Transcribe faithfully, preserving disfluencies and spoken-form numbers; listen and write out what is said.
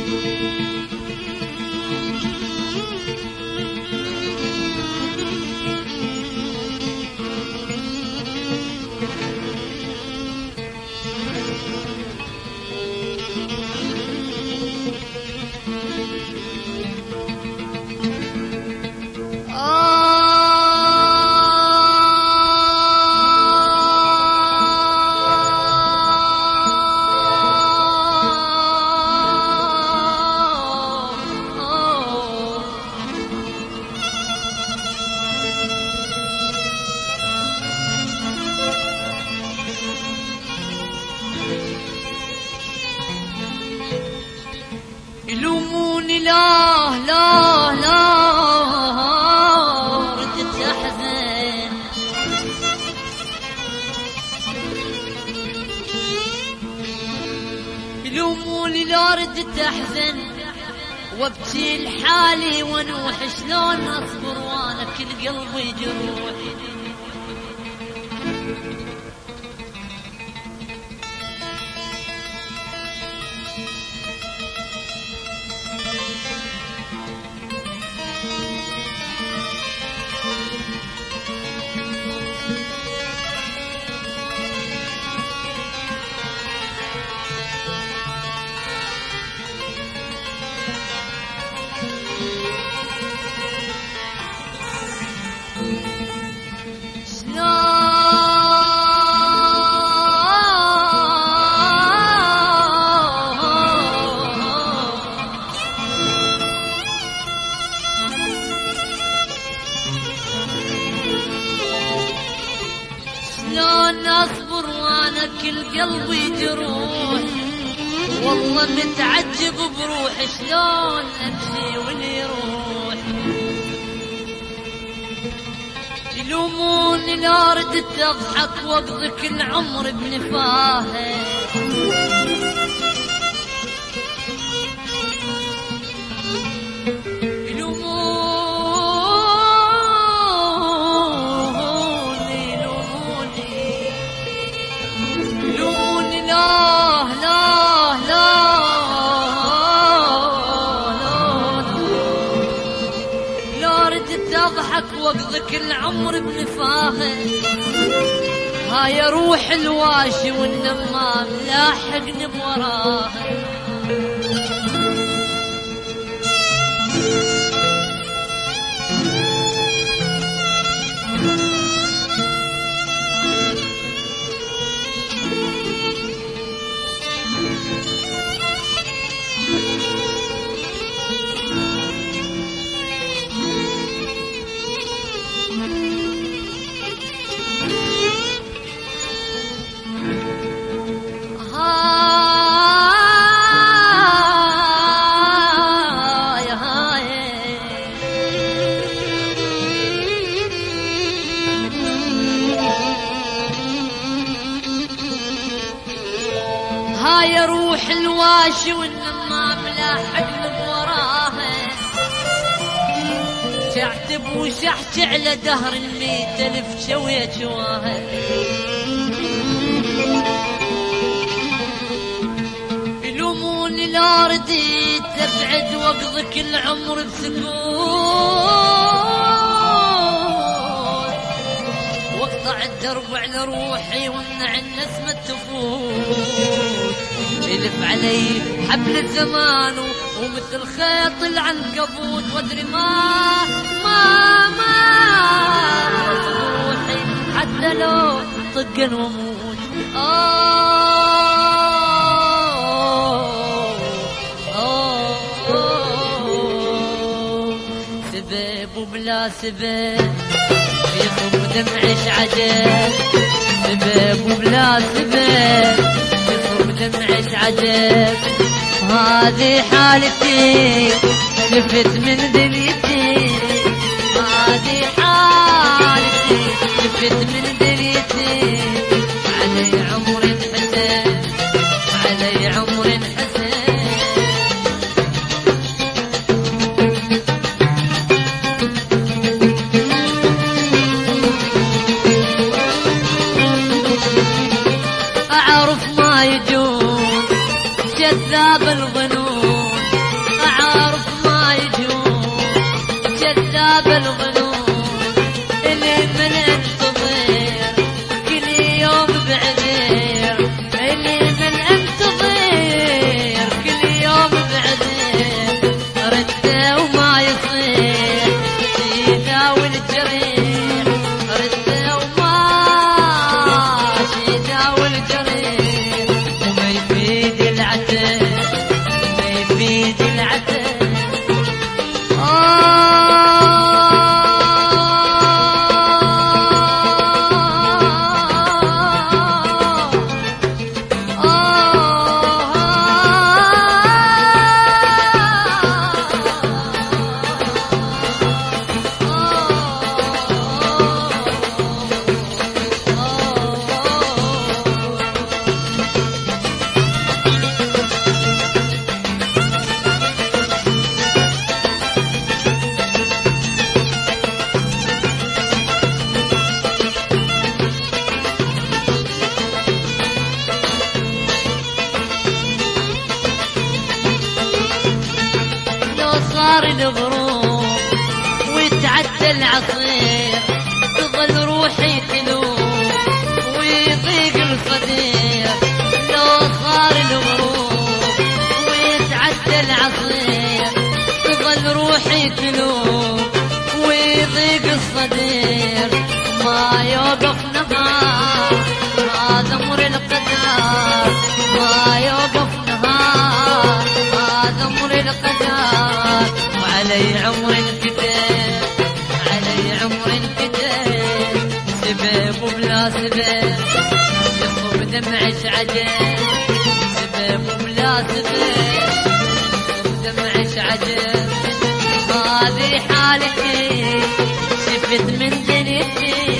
يلوموني لا لا لا ردت أحزن، يلوموني لا ردت أحزن وابكي لحالي وانوح، شلون اصبر وانا كل قلبي جروح. شلون اصبر وانا كل قلبي جروح، والله متعجب بروحي شلون امشي واللي يروح. يلوموني لا ردت اضحك واقضي كل عمر بنفاهه، اضحك واقضي كل عمر بنفاهه. هاي روح الواشي والنمام لاحقني بوراها. هاي روح الواشي والنمام لاحقني بوراها. شعتب وشحت على دهر الميت الف شوية شواها. يلوموني لا رديت ابعد واقضي كل عمر بسكون، واقطع الدرب على روحي وامنع النسمة تفوت. يلف علي حبل الزمان ومثل خيط العنكبوت، وادري ما ما ما روحي حتى لو طقن واموت. آه آه آه سبب وبلا سبب يصب دمعش عجب، سبب وبلا سبب يصب دمعش عجب. هذه حالتي لفت من دنيتي، هذه حالتي لفت من دنيتي. علي عمر حسن، علي عمر حسن. أعرف ما يجون جذاب الظنون، صار الغروب ويتعدى العصير تظل روحي تلوم ويضيق الصدير لو صار الغروب ويتعدى العصير تظل روحي تلوم ويضيق الصدير ما يوقف نهار هذا امر القدر ما يوقف نهار هذا امر القدر وعلي عمر انكتب علي عمر انكتب سبب وبلا سبب يصب دمعش عجب سبب وبلا سبب يصب دمعش عجب هذه حالتي شفت من دنيتي